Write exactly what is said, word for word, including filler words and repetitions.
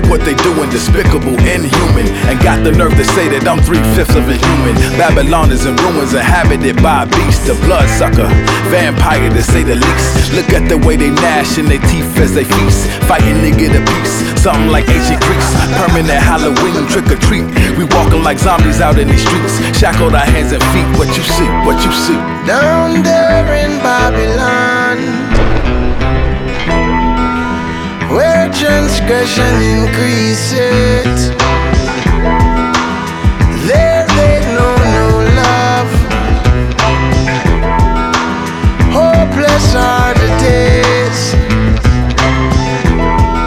Look what they doing, despicable, inhuman, and got the nerve to say that I'm three-fifths of a human. Babylon is in ruins, inhabited by a beast, a bloodsucker, vampire to say the least. Look at the way they gnash in their teeth as they feast, fighting to get a piece, something like ancient Greeks. Permanent Halloween trick or treat, we walking like zombies out in these streets, shackled our hands and feet. What you see, what you see? Down there in Babylon, where transgression increases,